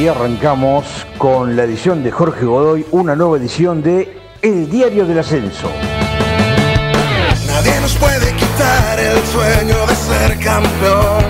arrancamos con la edición de Jorge Godoy, una nueva edición de El Diario del Ascenso. Nadie nos puede quitar el sueño de ser campeón.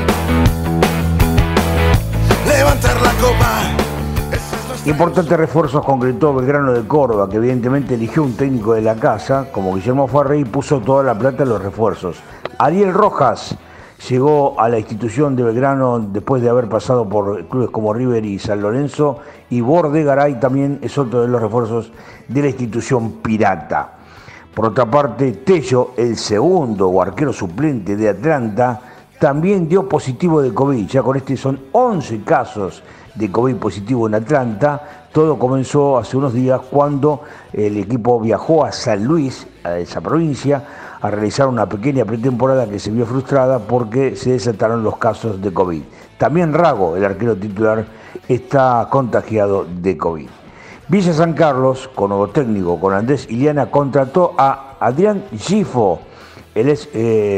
Levantar la copa. Importantes refuerzos concretó Belgrano de Córdoba, que evidentemente eligió un técnico de la casa, como Guillermo Farré, y puso toda la plata en los refuerzos. Ariel Rojas llegó a la institución de Belgrano después de haber pasado por clubes como River y San Lorenzo, y Bordegaray también es otro de los refuerzos de la institución pirata. Por otra parte, Tello, el segundo o arquero suplente de Atlanta, también dio positivo de COVID. Ya con este son 11 casos de COVID positivo en Atlanta. Todo comenzó hace unos días cuando el equipo viajó a San Luis, a esa provincia, a realizar una pequeña pretemporada que se vio frustrada porque se desataron los casos de COVID. También Rago, el arquero titular, está contagiado de COVID. Villa San Carlos, con nuevo técnico, con Andrés Iliana, contrató a Adrián Gifo. Él es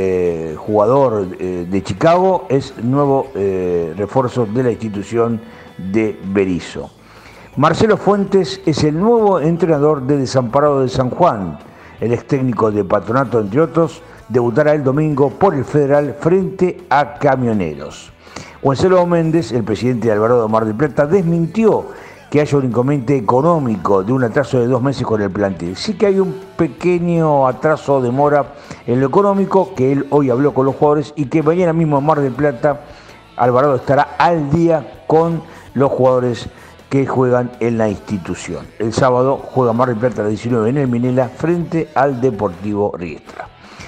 jugador de Chicago, es nuevo refuerzo de la institución de Berisso. Marcelo Fuentes es el nuevo entrenador de Desamparado de San Juan. El ex técnico de Patronato, entre otros, debutará el domingo por el Federal frente a Camioneros. Gonzalo Méndez, el presidente de Alvarado de Mar del Plata, desmintió que haya un inconveniente económico de un atraso de 2 meses con el plantel. Sí que hay un pequeño atraso o demora en lo económico, que él hoy habló con los jugadores, y que mañana mismo en Mar del Plata Alvarado estará al día con los jugadores que juegan en la institución. El sábado juega Mar del Plata a las 19 en el Minela frente al Deportivo Riestra.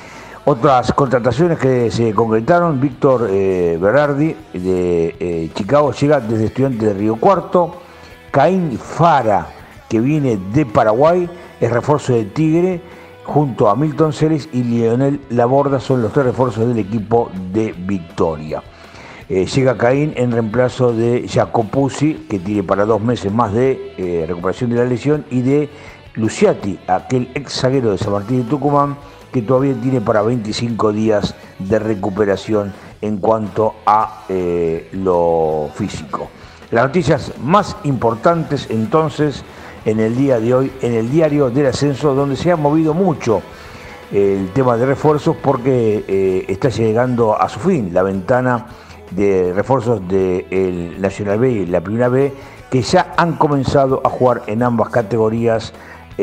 Otras contrataciones que se concretaron: Víctor Berardi de Chicago llega desde Estudiantes de Río Cuarto. Caín Fara, que viene de Paraguay, es refuerzo de Tigre, junto a Milton Ceres y Lionel Laborda son los 3 refuerzos del equipo de Victoria. Llega Caín en reemplazo de Jacopuzzi, que tiene para 2 meses más de recuperación de la lesión, y de Luciati, aquel ex zaguero de San Martín de Tucumán, que todavía tiene para 25 días de recuperación en cuanto a lo físico. Las noticias más importantes entonces en el día de hoy en el Diario del Ascenso, donde se ha movido mucho el tema de refuerzos porque está llegando a su fin la ventana de refuerzos del Nacional B y la Primera B, que ya han comenzado a jugar en ambas categorías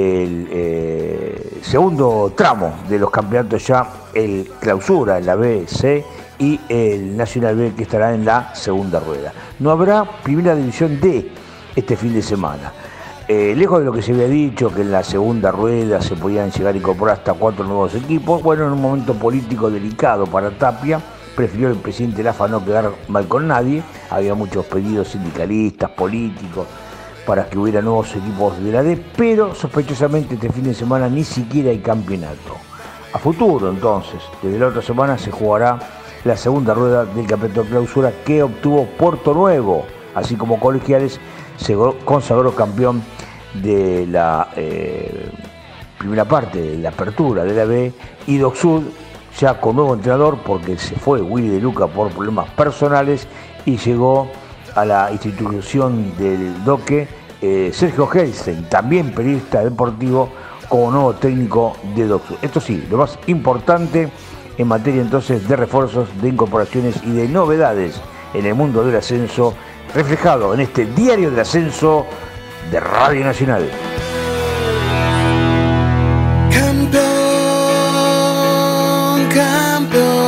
el segundo tramo de los campeonatos, ya el Clausura en la B, C, y el Nacional B, que estará en la segunda rueda. No habrá Primera División D este fin de semana. Lejos de lo que se había dicho, que en la segunda rueda se podían llegar a incorporar hasta 4 nuevos equipos, bueno, en un momento político delicado para Tapia, prefirió el presidente de la AFA no quedar mal con nadie. Había muchos pedidos sindicalistas, políticos, para que hubiera nuevos equipos de la D, pero sospechosamente este fin de semana ni siquiera hay campeonato. A futuro, entonces, desde la otra semana se jugará la segunda rueda del campeonato de Clausura, que obtuvo Puerto Nuevo, así como Colegiales se consagró campeón de la primera parte de la apertura de la B, y Doc Sud ya con nuevo entrenador porque se fue Willy De Luca por problemas personales, y llegó a la institución del Doque Sergio Helstein, también periodista deportivo, como nuevo técnico de Doc Sud. Esto sí, lo más importante en materia entonces de refuerzos, de incorporaciones y de novedades en el mundo del ascenso, reflejado en este Diario del Ascenso de Radio Nacional. Campeón, campeón.